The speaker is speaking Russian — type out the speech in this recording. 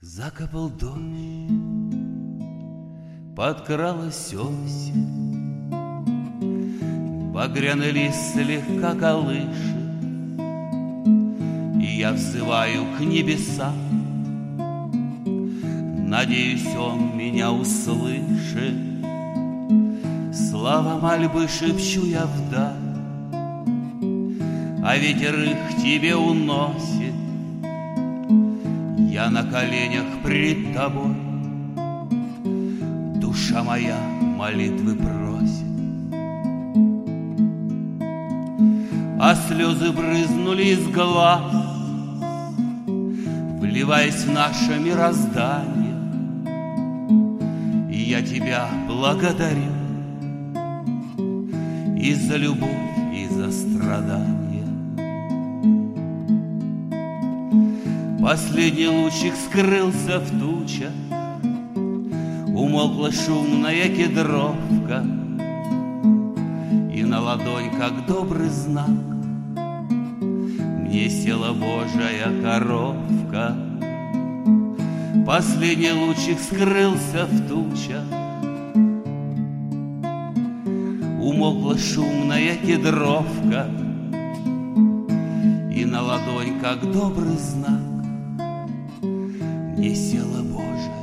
Закапал дождь, подкралась осень, багряный лист слегка колышет, и я взываю к небесам, надеюсь, он меня услышит. Слова мольбы шепчу я вдаль, а ветер их тебе уносит. Я на коленях пред тобой, душа моя молитвы просит. А слезы брызнули из глаз, вливаясь в наше мироздание. И я тебя благодарю и за любовь, и за страдания. Последний лучик скрылся в тучах, умолкла шумная кедровка, и на ладонь, как добрый знак, мне села Божья коровка. Последний лучик скрылся в тучах, умолкла шумная кедровка, и на ладонь, как добрый знак, мне села Божья